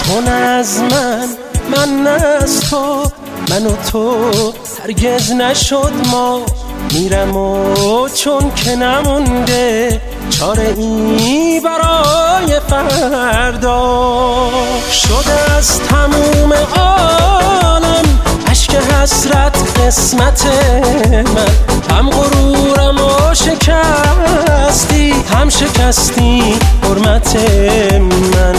کن از من از تو، من و تو هرگز نشد ما. میرم و چون که نمونده چاره ای برای فردا. شده از تموم عالم اشک حسرت قسمت من، هم غرورم و شکستی، هم شکستی حرمت من.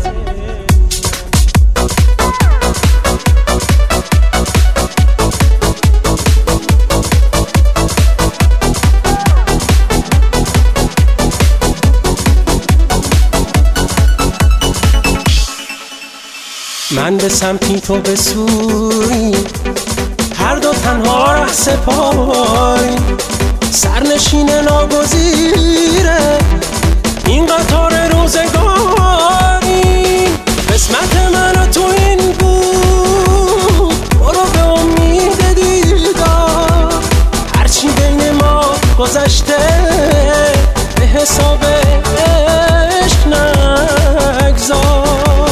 من به سمتی تو به سوی، هر دو تنها ره سپاری. سرنشین ناگزیره این قطار روزگاری. قسمت من و تو این بود، برو به امید دیدار. هرچی بین ما گذشته به حساب عشق نگذار.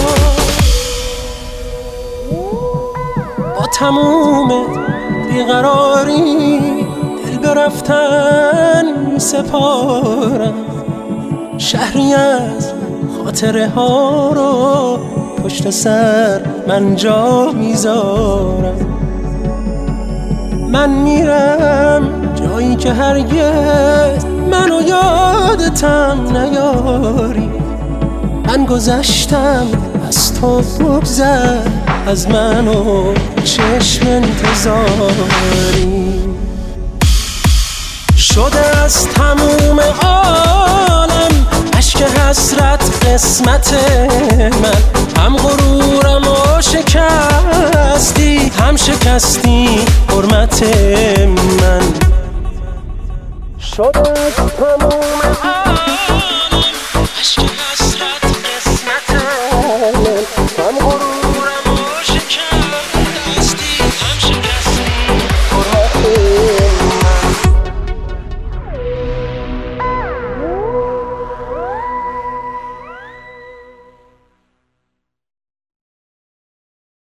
با تموم بیقراری دل برفتن می سپارم. شهری از خاطره ها رو پشت سر من جا میذارم. من میرم جایی که هرگز منو یادتم نیاری. من گذشتم از تو بگذر، از من و چشم انتظاری. شده از تموم عالم اشک حسرت قسمت من، هم غرورم و شکستی، هم شکستی حرمت من. شده از تموم